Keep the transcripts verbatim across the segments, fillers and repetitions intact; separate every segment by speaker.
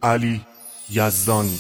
Speaker 1: علی یزدانی.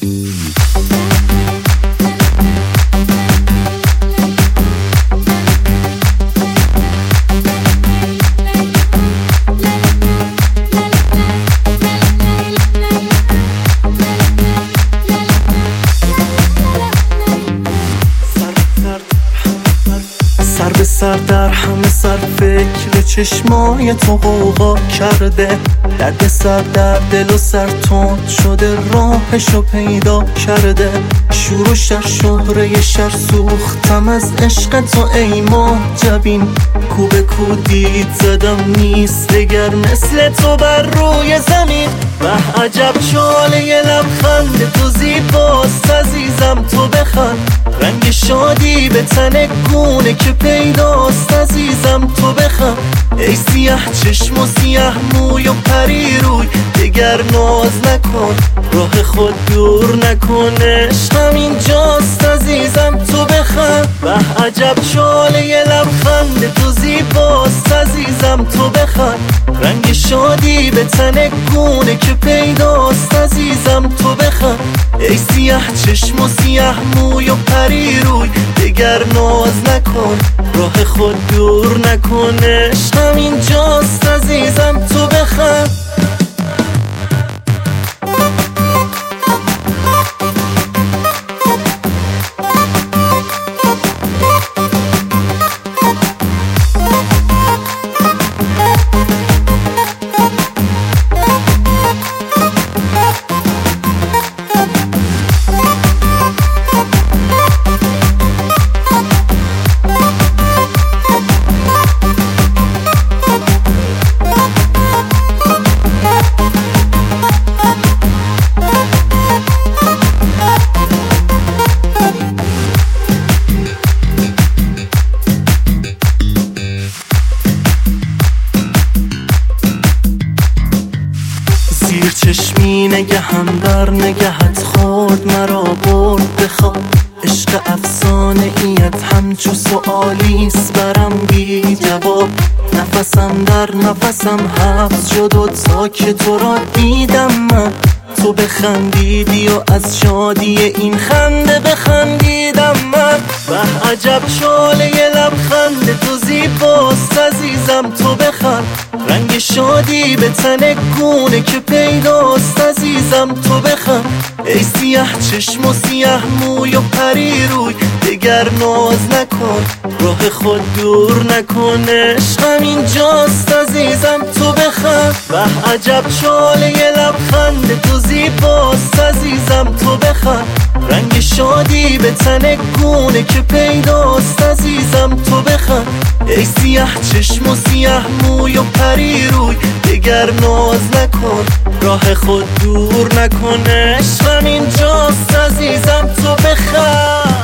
Speaker 2: سر به سر در همه سر فکر چشمای تو غوغا کرده، درد سر در دل و سر تند شده، راهشو پیدا کرده. شور و شر شهره شر سوختم از عشق تو ای ماه جبین، کو به کو دید زدم نیست دگر مثل تو بر روی زمین. به عجب چاله لبخند تو زیباست عزیزم، تو بخند رنگ شادی به تن گونه که پیداست عزیزم، تو بخند. ای سیاه چشم و سیاه موی و پری روی، دگر ناز نکن راه خود دور نکن، عشقم اینجاست عزیزم، تو بخند. به عجب چاله لبخند تو زیباست عزیزم، تو بخند رنگ شادی به تن گونه که پیداست عزیزم، تو بخند. ای سیاه چشم و سیاه موی و پری روی، دگر ناز نکن راه خود دور نکن، عشقم اینجاست عزیزم، تو بخند. زیر چشمی نگهم در نگهت خورد مرا برد بخواب، عشق افسانه ایت همچو سؤالیست برم بی جواب. نفسم در نفسم حبس شد و تا که تو را دیدم من، تو بخندیدی و از شادی این خنده بخندیدم من. به عجب چاله لبخند تو زیباست عزیزم، تو بخند رنگ شادی به تن گونه که پیداست عزیزم، تو بخند. ای سیاه چشم و سیاه موی و پری روی، دگر ناز نکن راه خود دور نکن، عشقم اینجاست عزیزم، تو بخند. به عجب چاله لبخند تو زیباست عزیزم، تو بخند رنگ شادی به تن گونه که پیداست عزیزم، تو بخند. ای سیاه چشم و سیاه موی و پری روی، دگر ناز نکن راه خود دور نکن، عشقم اینجاست عزیزم، تو بخند.